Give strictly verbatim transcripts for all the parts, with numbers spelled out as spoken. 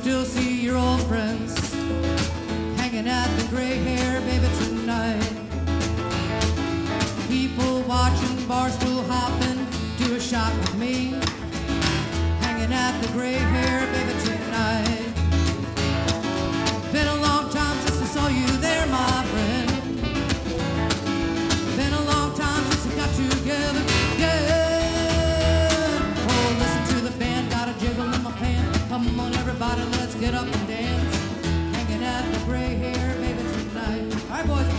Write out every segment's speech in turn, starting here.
still see your old friends hanging at the gray hair, baby, tonight. People watching, barstool hopping, do a shot with me, hanging at the gray hair, baby, tonight. Been a long time since I saw you there, my friend. Been a long time since we got together again. Oh, listen to the band, got a jiggle in my pants. Come on, everybody, let's get up and dance. Hanging at the gray hair, baby, tonight. All right, boys.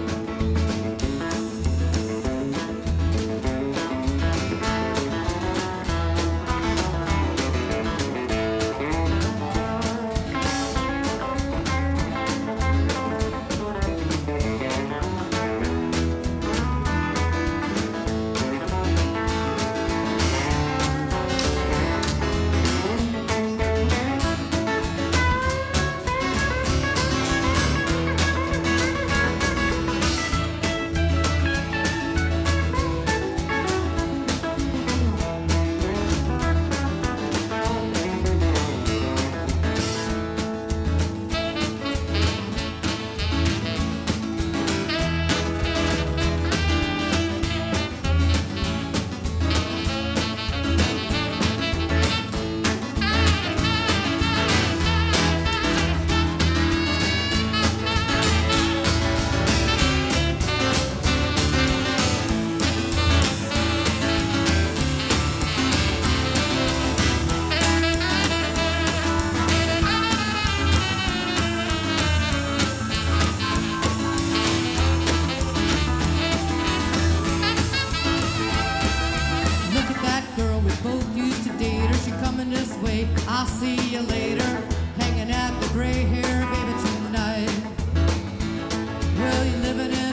I'll see you later, hanging at the gray hair, baby, tonight. Well, you're living in